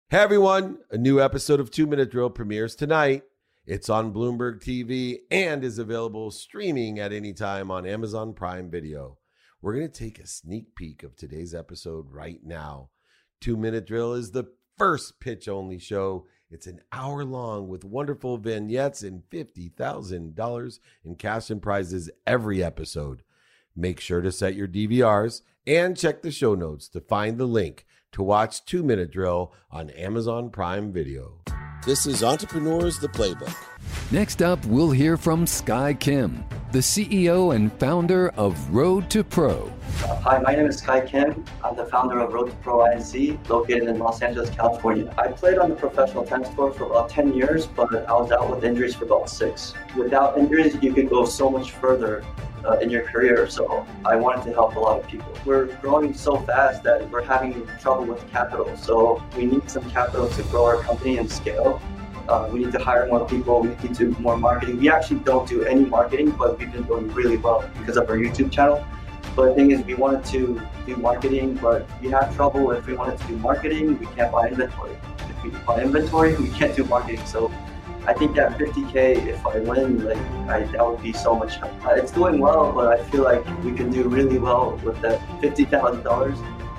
Hey everyone, a new episode of 2 Minute Drill premieres tonight. It's on Bloomberg TV and is available streaming at any time on Amazon Prime Video. We're going to take a sneak peek of today's episode right now. 2 Minute Drill is the first pitch-only show. It's an hour long with wonderful vignettes and $50,000 in cash and prizes every episode. Make sure to set your DVRs and check the show notes to find the link to watch 2 Minute Drill on Amazon Prime Video. This is Entrepreneurs The Playbook. Next up, we'll hear from Sky Kim, the CEO and founder of Road to Pro. Hi, my name is Sky Kim. I'm the founder of Road to Pro Inc., located in Los Angeles, California. I played on the professional tennis tour for about 10 years, but I was out with injuries for about 6. Without injuries, you could go so much further in your career, so I wanted to help a lot of people. We're growing so fast that we're having trouble with capital, so we need some capital to grow our company and scale. We need to hire more people, we need to do more marketing. We actually don't do any marketing, but we've been doing really well because of our YouTube channel. But the thing is, we wanted to do marketing, but we had trouble. If we wanted to do marketing, we can't buy inventory. If we buy inventory, we can't do marketing. So I think that $50K, if I win, that would be so much help. It's doing well, but I feel like we can do really well with that $50,000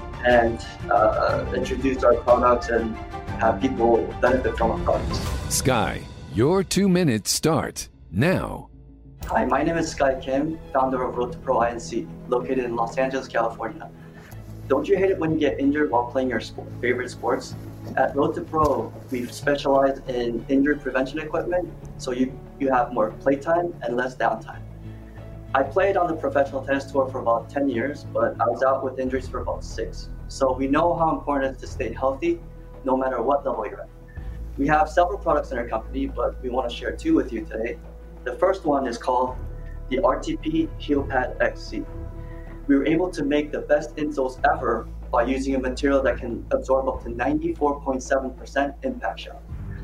and introduce our products and have people benefit from our products. Sky, your 2 minutes start now. Hi, my name is Sky Kim, founder of Road to Pro Inc., located in Los Angeles, California. Don't you hate it when you get injured while playing your favorite sports? At Road to Pro, we've specialized in injury prevention equipment, so you have more playtime and less downtime. I played on the professional tennis tour for about 10 years, but I was out with injuries for about 6. So we know how important it is to stay healthy, no matter what level you're at. We have several products in our company, but we want to share 2 with you today. The first one is called the RTP Heel Pad XC. We were able to make the best insoles ever by using a material that can absorb up to 94.7% impact shock.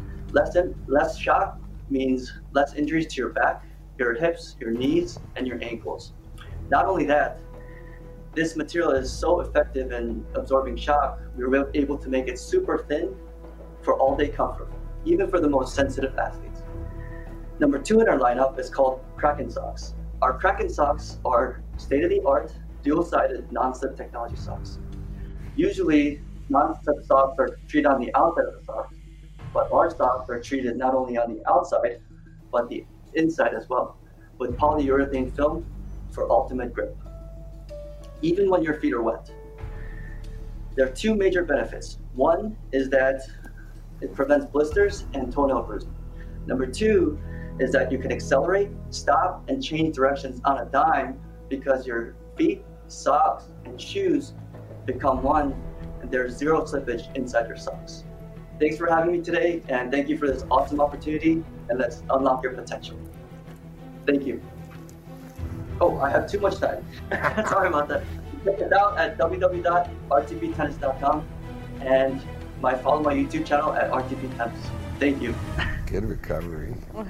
Less shock means less injuries to your back, your hips, your knees, and your ankles. Not only that, this material is so effective in absorbing shock, we were able to make it super thin for all-day comfort, even for the most sensitive athletes. Number 2 in our lineup is called Kraken socks. Our Kraken socks are state-of-the-art, dual-sided, non-slip technology socks. Usually, non-slip socks are treated on the outside of the sock, but our socks are treated not only on the outside, but the inside as well, with polyurethane film for ultimate grip, even when your feet are wet. There are 2 major benefits. One is that it prevents blisters and toenail bruising. Number 2 is that you can accelerate, stop, and change directions on a dime because your feet, socks, and shoes become one, and there's 0 slippage inside your socks. Thanks for having me today, and thank you for this awesome opportunity, and let's unlock your potential. Thank you. Oh, I have too much time. Sorry about that. Check it out at www.rtptennis.com and follow my YouTube channel at rtptennis. Thank you. Good recovery.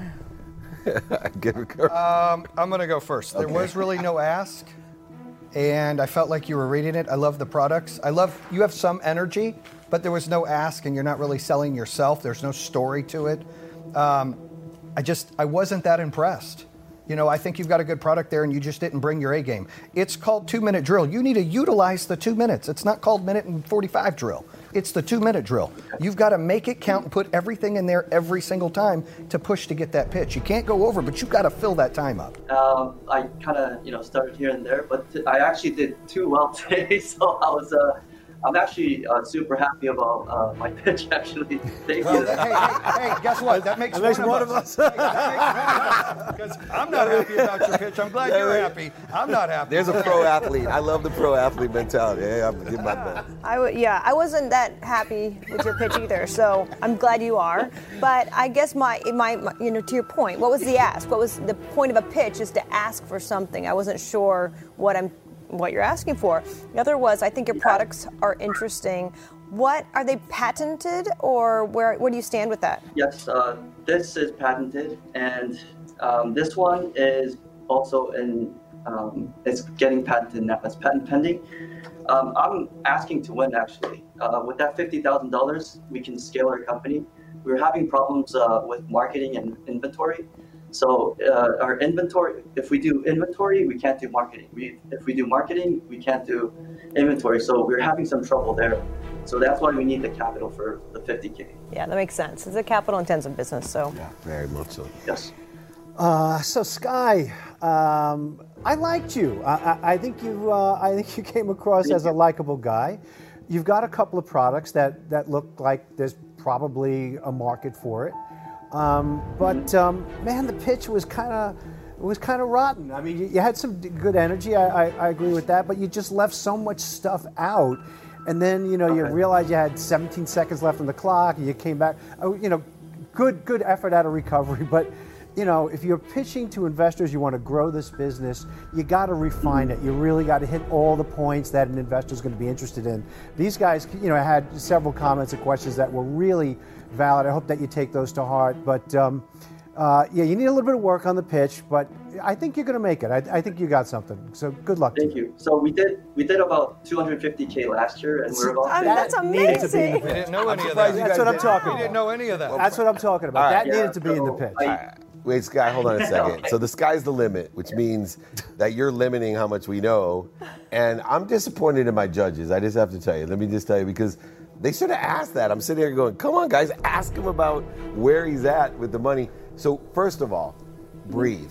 Good recovery. I'm going to go first. There was really no ask, and I felt like you were reading it. I love the products. You have some energy, but there was no ask, and you're not really selling yourself. There's no story to it. I wasn't that impressed. I think you've got a good product there, and you just didn't bring your A game. It's called 2 Minute Drill. You need to utilize the 2 minutes. It's not called minute and 45 drill. It's the 2 minute drill. You've got to make it count and put everything in there every single time to push to get that pitch. You can't go over, but you've got to fill that time up. I kind of, started here and there, but I actually did too well today, so I'm actually super happy about my pitch, actually. Thank you. Hey, guess what? That makes one of us. Because I'm not happy about your pitch. I'm glad you're happy. I'm not happy. There's a pro athlete. I love the pro athlete mentality. Hey, I'm giving my best. I wasn't that happy with your pitch either, so I'm glad you are. But I guess my to your point, what was the ask? What was the point of a pitch is to ask for something. I wasn't sure what you're asking for. The other was, I think your products are interesting. What are they patented, or where do you stand with that? Yes, this is patented, and this one is also it's getting patented now. It's patent pending. I'm asking to win, actually. With that $50,000, we can scale our company. We were having problems with marketing and inventory. So our inventory, if we do inventory, we can't do marketing. If we do marketing, we can't do inventory. So we're having some trouble there. So that's why we need the capital for the 50K. Yeah, that makes sense. It's a capital-intensive business, so. Yeah, very much so. Yes. So Sky, I liked you. I think you came across as a likable guy. You've got a couple of products that look like there's probably a market for it. But man, the pitch was kind of rotten. I mean, you had some good energy. I agree with that, but you just left so much stuff out. And then you realized you had 17 seconds left on the clock, and you came back. Good effort out of recovery, but. If you're pitching to investors, you want to grow this business, you got to refine it. You really got to hit all the points that an investor is going to be interested in. These guys, had several comments and questions that were really valid. I hope that you take those to heart. But you need a little bit of work on the pitch, but I think you're going to make it. I think you got something. So good luck. Thank you. So we did about 250K last year, and we're about. That's amazing. We didn't know any of that. That's what I'm talking about. We didn't know any of that. That's what I'm talking about. Right. That needed to be in the pitch. Wait, Sky, hold on a second. So the sky's the limit, which means that you're limiting how much we know. And I'm disappointed in my judges. I just have to tell you. Let me just tell you, because they should have asked that. I'm sitting here going, come on, guys, ask him about where he's at with the money. So first of all, breathe.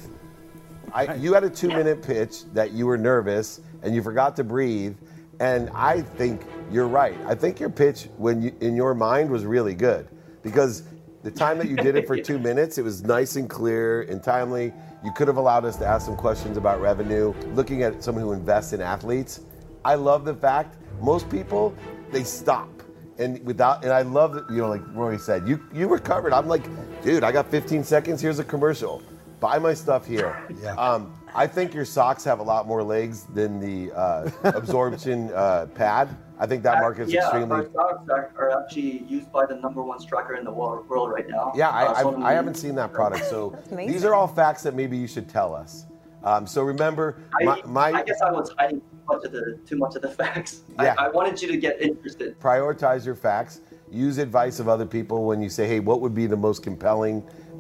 You had a 2-minute pitch that you were nervous and you forgot to breathe. And I think you're right. I think your pitch, in your mind, was really good. Because the time that you did it for 2 minutes, it was nice and clear and timely. You could have allowed us to ask some questions about revenue. Looking at someone who invests in athletes, I love the fact most people, they stop. And I love that, like Rory said, you recovered. I'm like, dude, I got 15 seconds. Here's a commercial. Buy my stuff here. Yeah. I think your socks have a lot more legs than the absorption pad. I think that market's extremely. Our stocks are actually used by the #1 striker in the world right now. Yeah, I haven't seen that product. So these are all facts that maybe you should tell us. So remember, I guess I was hiding too much of the facts. Yeah. I wanted you to get interested. Prioritize your facts. Use advice of other people when you say, hey, what would be the most compelling,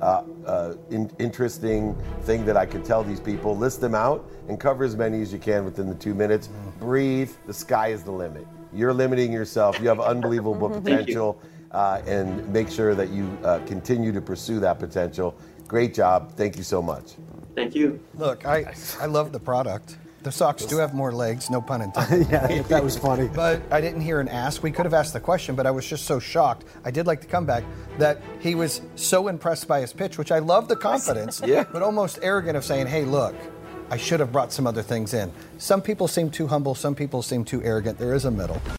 interesting thing that I could tell these people? List them out and cover as many as you can within the 2 minutes. Breathe. The sky is the limit. You're limiting yourself. You have unbelievable potential, and make sure that you continue to pursue that potential. Great job. Thank you so much. Thank you. Look, I love the product. The socks do have more legs, no pun intended. Yeah, that was funny. But I didn't hear an ask. We could have asked the question, but I was just so shocked. I did like the comeback that he was so impressed by his pitch, which I love the confidence, but almost arrogant of saying, hey, look, I should have brought some other things in. Some people seem too humble. Some people seem too arrogant. There is a middle.